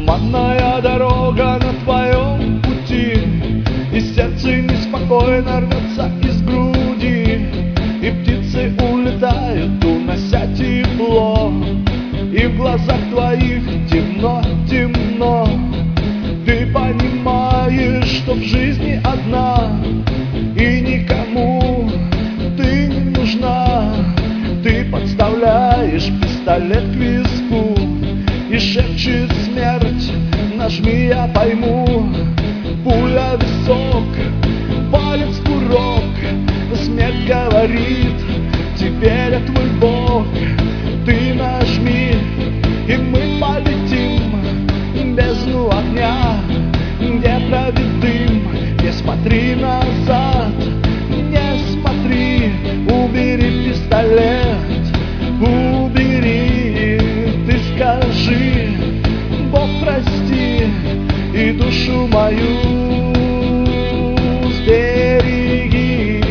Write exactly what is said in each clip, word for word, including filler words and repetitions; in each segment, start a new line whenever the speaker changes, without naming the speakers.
Туманная дорога на твоем пути, и сердце неспокойно рвется из груди, и птицы улетают, унося тепло, и в глазах твоих темно, темно. Ты понимаешь, что в жизни одна, и никому ты не нужна. Ты подставляешь пистолет к виску и шепчет смерть: нажми, я пойму. Пуля висок, палец в курок, смерть говорит: теперь я твой бог. Ты нажми, и мы полетим в бездну огня, где правит дым. Не смотри назад, не смотри, убери пистолет, убери. Ты скажи: Бог, прости, и душу мою сбереги.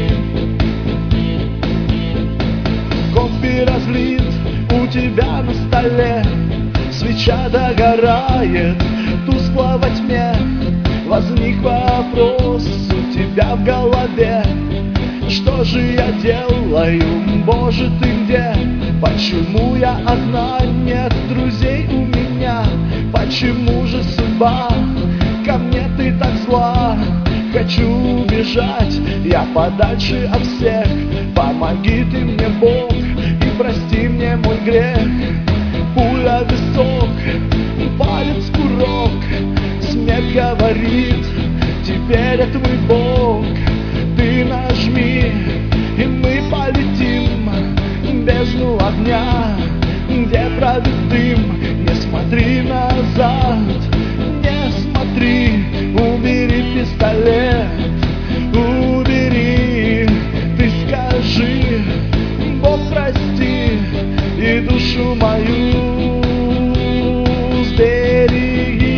Кофе разлит у тебя на столе, свеча догорает тускло во тьме. Возник вопрос у тебя в голове: что же я делаю, Боже, ты где? Почему я одна, нет друзей у меня? Почему же судьба ко мне ты так зла? Хочу убежать я подальше от всех. Помоги ты мне, Бог, и прости мне мой грех. Пуля в висок, палец в курок, смерть говорит: теперь я твой Бог. Ты нажми, и мы полетим в бездну огня, где правит дым. Не смотри назад, не смотри, убери пистолет, убери. Ты скажи: Бог, прости, и душу мою сбереги.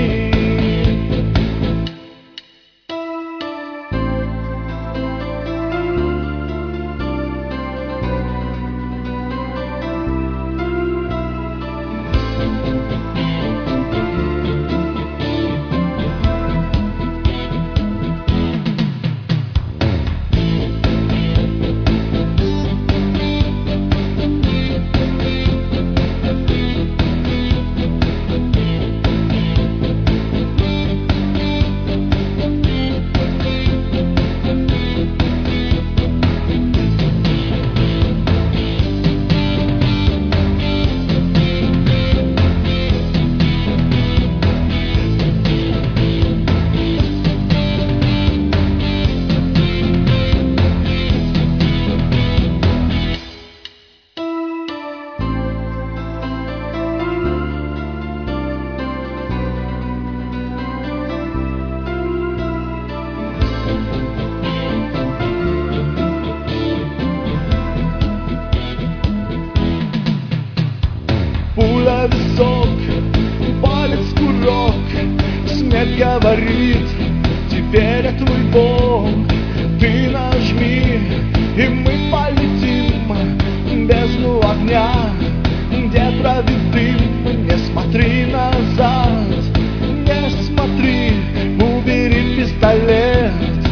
Пуля в висок, палец в курок, смерть говорит: теперь я твой Бог. Ты нажми, и мы полетим в бездну огня, где правит дым. Не смотри назад, не смотри, убери пистолет,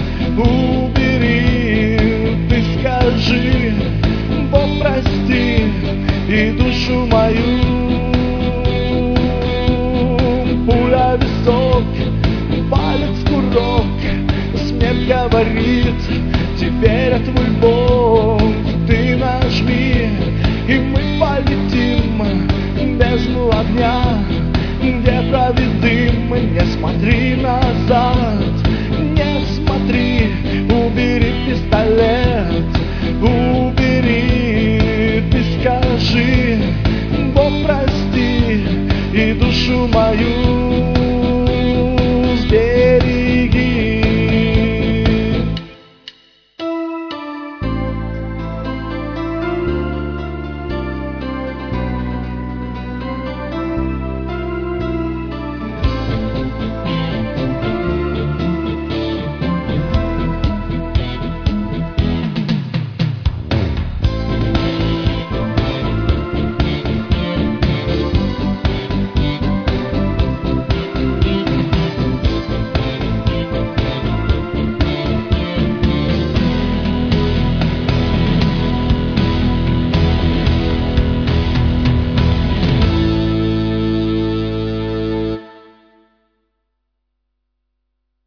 убери. Ты скажи: Бог, прости, и душу мою. Пуля в висок, палец в курок, смерть говорит: теперь я твой